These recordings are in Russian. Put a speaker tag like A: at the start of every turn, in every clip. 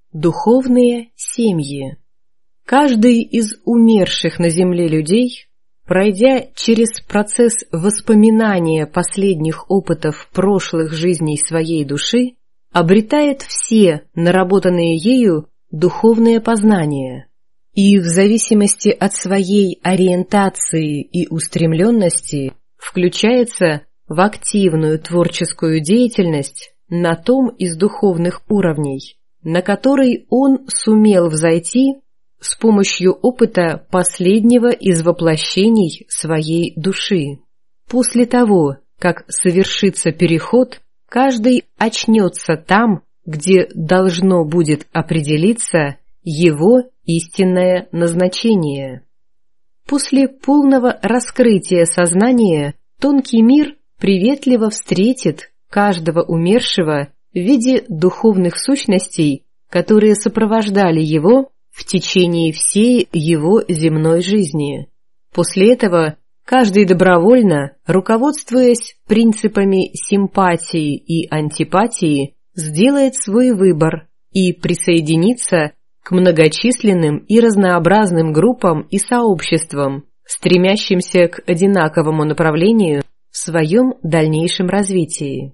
A: Духовные семьи. Каждый из умерших на земле людей, пройдя через процесс воспоминания последних опытов прошлых жизней своей души, обретает все наработанные ею духовные познания, и в зависимости от своей ориентации и устремленности включается в активную творческую деятельность на том из духовных уровней, на который он сумел взойти с помощью опыта последнего из воплощений своей души. После того, как совершится переход, каждый очнется там, где должно будет определиться его истинное назначение. После полного раскрытия сознания тонкий мир приветливо встретит каждого умершего в виде духовных сущностей, которые сопровождали его в течение всей его земной жизни. После этого каждый добровольно, руководствуясь принципами симпатии и антипатии, сделает свой выбор и присоединится к многочисленным и разнообразным группам и сообществам, стремящимся к одинаковому направлению в своем дальнейшем развитии.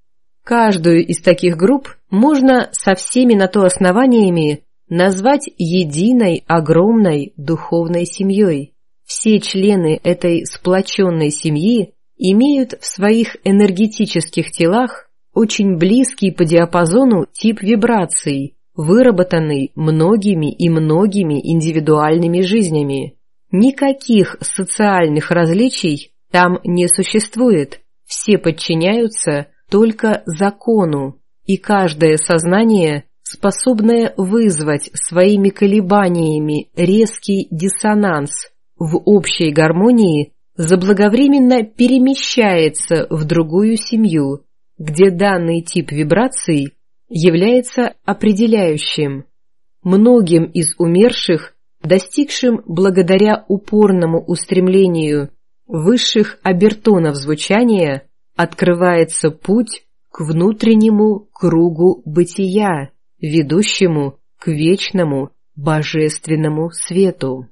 A: Каждую из таких групп можно со всеми на то основаниями назвать единой огромной духовной семьей. Все члены этой сплоченной семьи имеют в своих энергетических телах очень близкий по диапазону тип вибраций, выработанный многими и многими индивидуальными жизнями. Никаких социальных различий там не существует, все подчиняются только закону, и каждое сознание, способное вызвать своими колебаниями резкий диссонанс в общей гармонии, заблаговременно перемещается в другую семью, где данный тип вибраций является определяющим. Многим из умерших, достигшим благодаря упорному устремлению высших обертонов звучания, открывается путь к внутреннему кругу бытия, ведущему к вечному божественному свету.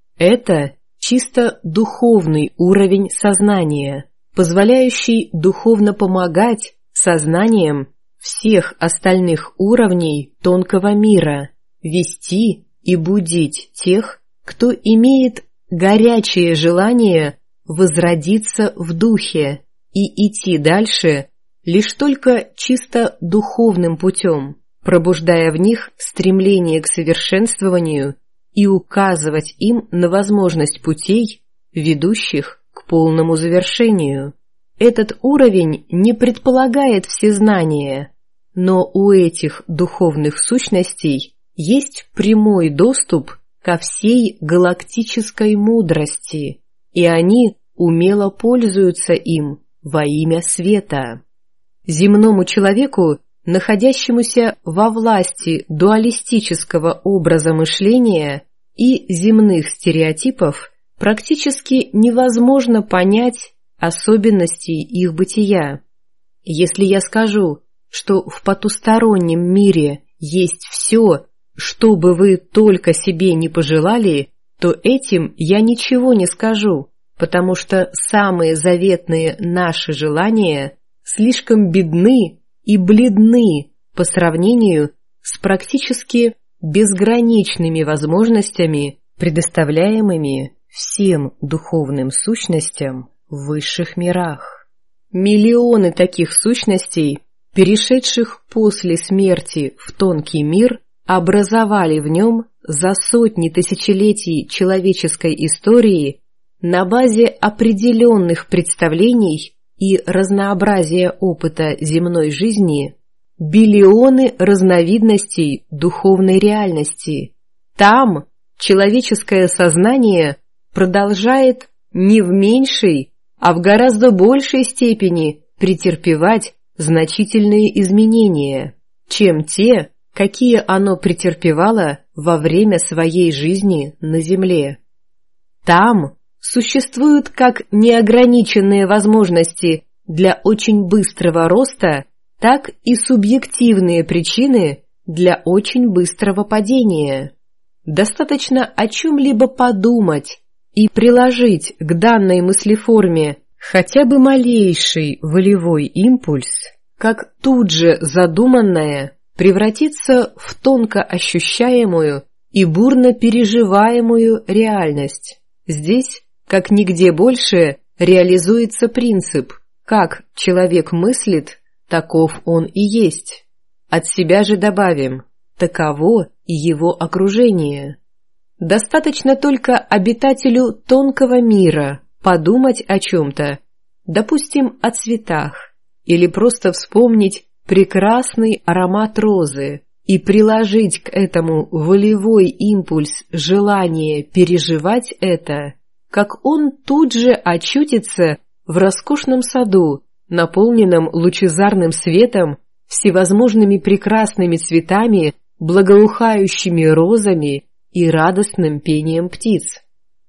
A: Это чисто духовный уровень сознания, позволяющий духовно помогать сознанием всех остальных уровней тонкого мира, вести и будить тех, кто имеет горячее желание возродиться в духе и идти дальше лишь только чисто духовным путем, пробуждая в них стремление к совершенствованию и указывать им на возможность путей, ведущих к полному завершению. Этот уровень не предполагает всезнание, но у этих духовных сущностей есть прямой доступ ко всей галактической мудрости, и они умело пользуются им во имя света. Земному человеку, находящемуся во власти дуалистического образа мышления и земных стереотипов, практически невозможно понять особенностей их бытия. Если я скажу, что в потустороннем мире есть все, что бы вы только себе не пожелали, то этим я ничего не скажу, потому что самые заветные наши желания слишком бедны и бледны по сравнению с практически безграничными возможностями, предоставляемыми всем духовным сущностям в высших мирах. Миллионы таких сущностей, перешедших после смерти в тонкий мир, образовали в нем за сотни тысячелетий человеческой истории на базе определенных представлений и разнообразия опыта земной жизни биллионы разновидностей духовной реальности. Там человеческое сознание продолжает не в меньшей, а в гораздо большей степени претерпевать значительные изменения, чем те, какие оно претерпевало во время своей жизни на Земле. Там существуют как неограниченные возможности для очень быстрого роста, так и субъективные причины для очень быстрого падения. Достаточно о чем-либо подумать и приложить к данной мыслеформе хотя бы малейший волевой импульс, как тут же задуманное превратится в тонко ощущаемую и бурно переживаемую реальность. Здесь, как нигде больше, реализуется принцип: как человек мыслит, таков он и есть. От себя же добавим: таково и его окружение. Достаточно только обитателю тонкого мира подумать о чем-то, допустим, о цветах, или просто вспомнить прекрасный аромат розы и приложить к этому волевой импульс желания переживать это, как он тут же очутится в роскошном саду, наполненном лучезарным светом, всевозможными прекрасными цветами, благоухающими розами и радостным пением птиц.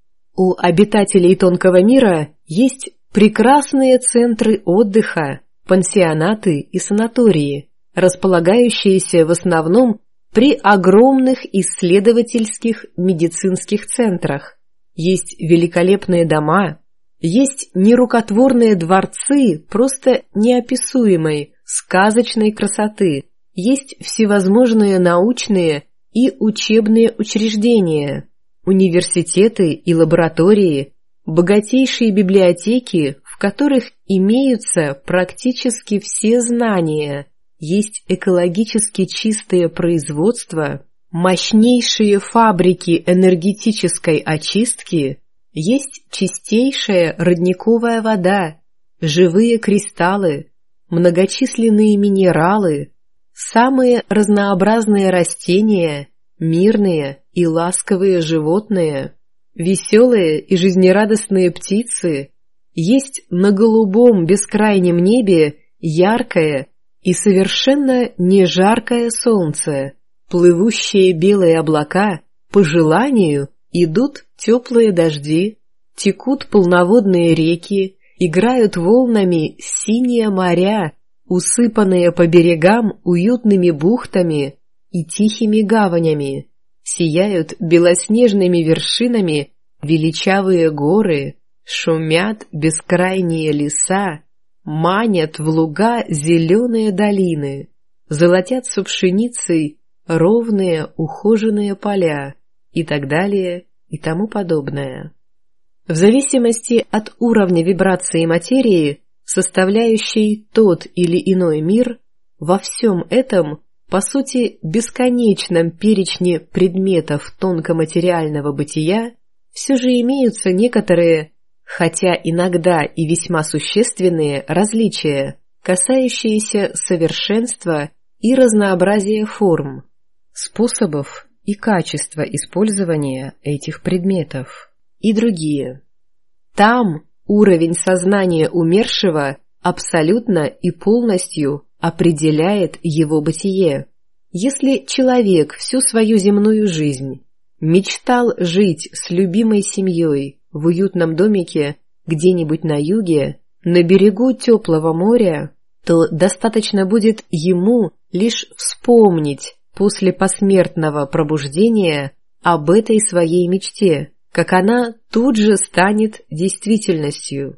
A: У обитателей тонкого мира есть прекрасные центры отдыха, пансионаты и санатории, располагающиеся в основном при огромных исследовательских медицинских центрах. Есть великолепные дома, есть нерукотворные дворцы просто неописуемой, сказочной красоты, есть всевозможные научные и учебные учреждения, университеты и лаборатории, богатейшие библиотеки, в которых имеются практически все знания, есть экологически чистое производство, мощнейшие фабрики энергетической очистки, есть чистейшая родниковая вода, живые кристаллы, многочисленные минералы, самые разнообразные растения, мирные и ласковые животные, веселые и жизнерадостные птицы, есть на голубом бескрайнем небе яркое и совершенно не жаркое солнце, плывущие белые облака, по желанию идут теплые дожди, текут полноводные реки, играют волнами синие моря, усыпанные по берегам уютными бухтами и тихими гаванями, сияют белоснежными вершинами величавые горы, шумят бескрайние леса, манят в луга зеленые долины, золотятся пшеницей ровные ухоженные поля и так далее и тому подобное. В зависимости от уровня вибрации материи, составляющей тот или иной мир, во всем этом, по сути, бесконечном перечне предметов тонкоматериального бытия, все же имеются некоторые, хотя иногда и весьма существенные, различия, касающиеся совершенства и разнообразия форм, способов и качества использования этих предметов и другие. Там уровень сознания умершего абсолютно и полностью определяет его бытие. Если человек всю свою земную жизнь мечтал жить с любимой семьей в уютном домике где-нибудь на юге, на берегу теплого моря, то достаточно будет ему лишь вспомнить после посмертного пробуждения об этой своей мечте, как она тут же станет действительностью.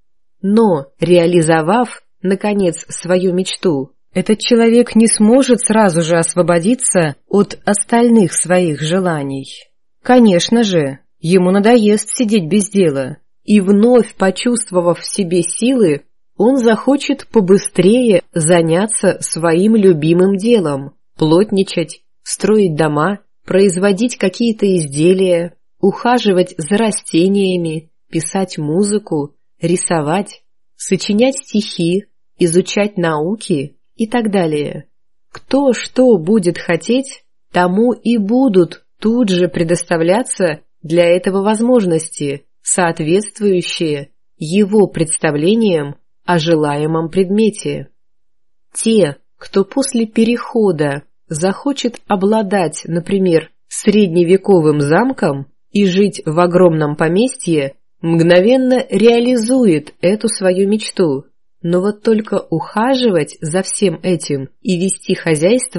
A: Но, реализовав, наконец, свою мечту, этот человек не сможет сразу же освободиться от остальных своих желаний. Конечно же, ему надоест сидеть без дела, и вновь почувствовав в себе силы, он захочет побыстрее заняться своим любимым делом, плотничать, строить дома, производить какие-то изделия, ухаживать за растениями, писать музыку, рисовать, сочинять стихи, изучать науки и так далее. Кто что будет хотеть, тому и будут тут же предоставляться для этого возможности, соответствующие его представлениям о желаемом предмете. Те, кто после перехода захочет обладать, например, средневековым замком и жить в огромном поместье, мгновенно реализует эту свою мечту. Но вот только ухаживать за всем этим и вести хозяйство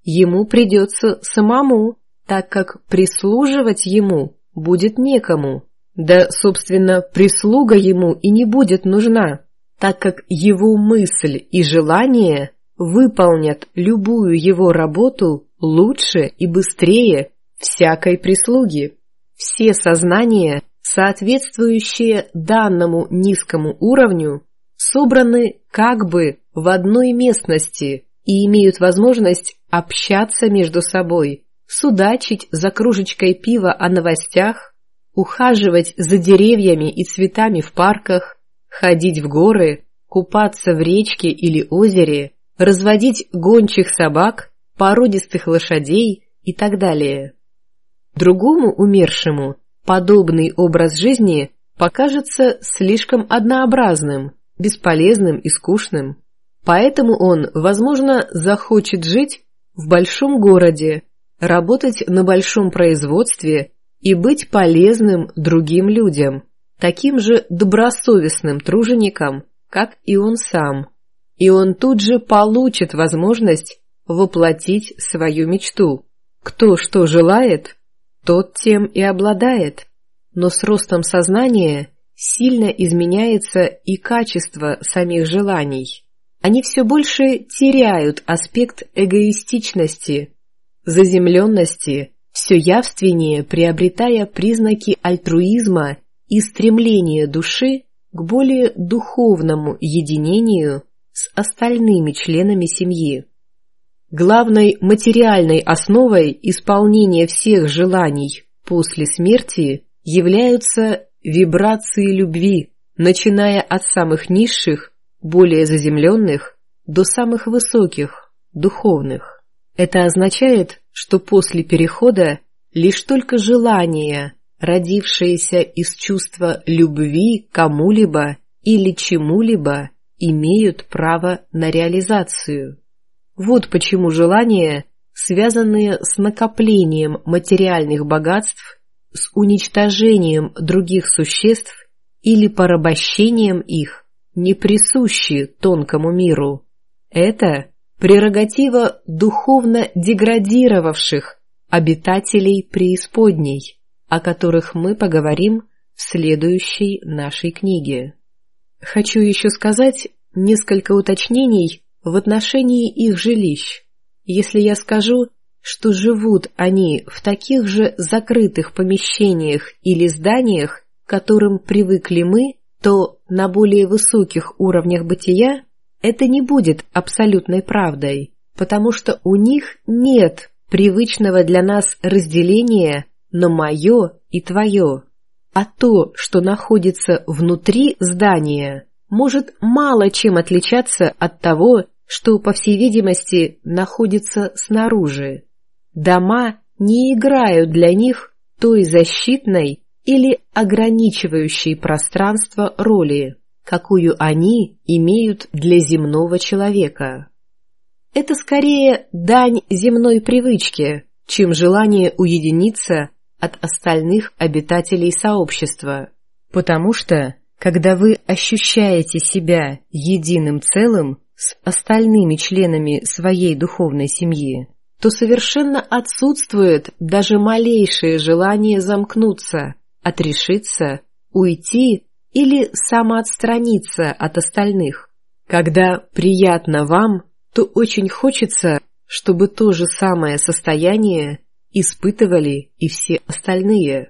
A: ему придется самому, так как прислуживать ему будет некому. Да, собственно, прислуга ему и не будет нужна, так как его мысль и желание выполнят любую его работу лучше и быстрее всякой прислуги. Все сознания, соответствующие данному низкому уровню, собраны как бы в одной местности и имеют возможность общаться между собой, судачить за кружечкой пива о новостях, ухаживать за деревьями и цветами в парках, ходить в горы, купаться в речке или озере, разводить гончих собак, породистых лошадей и так далее. Другому умершему подобный образ жизни покажется слишком однообразным, бесполезным и скучным. Поэтому он, возможно, захочет жить в большом городе, работать на большом производстве и быть полезным другим людям, таким же добросовестным труженикам, как и он сам. И он тут же получит возможность воплотить свою мечту. Кто что желает, тот тем и обладает. Но с ростом сознания сильно изменяется и качество самих желаний. Они все больше теряют аспект эгоистичности, заземленности, все явственнее приобретая признаки альтруизма и стремления души к более духовному единению с остальными членами семьи. Главной материальной основой исполнения всех желаний после смерти являются вибрации любви, начиная от самых низших, более заземленных, до самых высоких, духовных. Это означает, что после перехода лишь только желания, родившиеся из чувства любви к кому-либо или чему-либо, имеют право на реализацию. Вот почему желания, связанные с накоплением материальных богатств, с уничтожением других существ или порабощением их, не присущи тонкому миру. Это прерогатива духовно деградировавших обитателей преисподней, о которых мы поговорим в следующей нашей книге. Хочу еще сказать несколько уточнений в отношении их жилищ. Если я скажу, что живут они в таких же закрытых помещениях или зданиях, к которым привыкли мы, то на более высоких уровнях бытия это не будет абсолютной правдой, потому что у них нет привычного для нас разделения на мое и твое. А то, что находится внутри здания, может мало чем отличаться от того, что, по всей видимости, находится снаружи. Дома не играют для них той защитной или ограничивающей пространство роли, какую они имеют для земного человека. Это скорее дань земной привычке, чем желание уединиться от остальных обитателей сообщества, потому что, когда вы ощущаете себя единым целым с остальными членами своей духовной семьи, то совершенно отсутствует даже малейшее желание замкнуться, отрешиться, уйти или самоотстраниться от остальных. Когда приятно вам, то очень хочется, чтобы то же самое состояние испытывали и все остальные.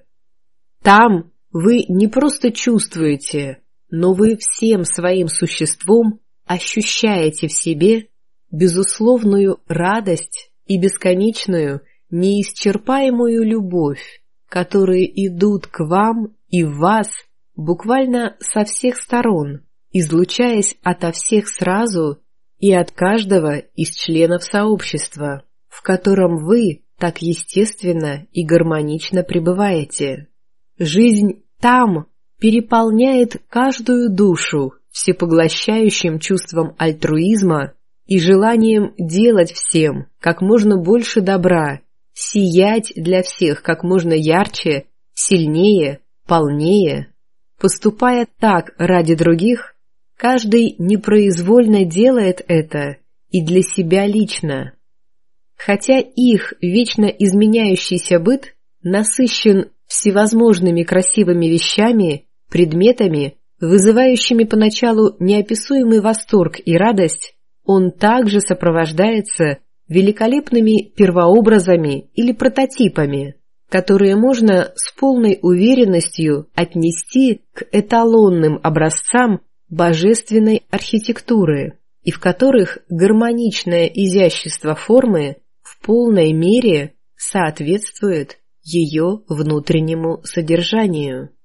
A: Там вы не просто чувствуете, но вы всем своим существом ощущаете в себе безусловную радость и бесконечную, неисчерпаемую любовь, которые идут к вам и в вас буквально со всех сторон, излучаясь ото всех сразу и от каждого из членов сообщества, в котором вы так естественно и гармонично пребываете. Жизнь там переполняет каждую душу всепоглощающим чувством альтруизма и желанием делать всем как можно больше добра, сиять для всех как можно ярче, сильнее, полнее. Поступая так ради других, каждый непроизвольно делает это и для себя лично. хотя их вечно изменяющийся быт насыщен всевозможными красивыми вещами, предметами, вызывающими поначалу неописуемый восторг и радость, он также сопровождается великолепными первообразами или прототипами, которые можно с полной уверенностью отнести к эталонным образцам божественной архитектуры, и в которых гармоничное изящество формы в полной мере соответствует ее внутреннему содержанию.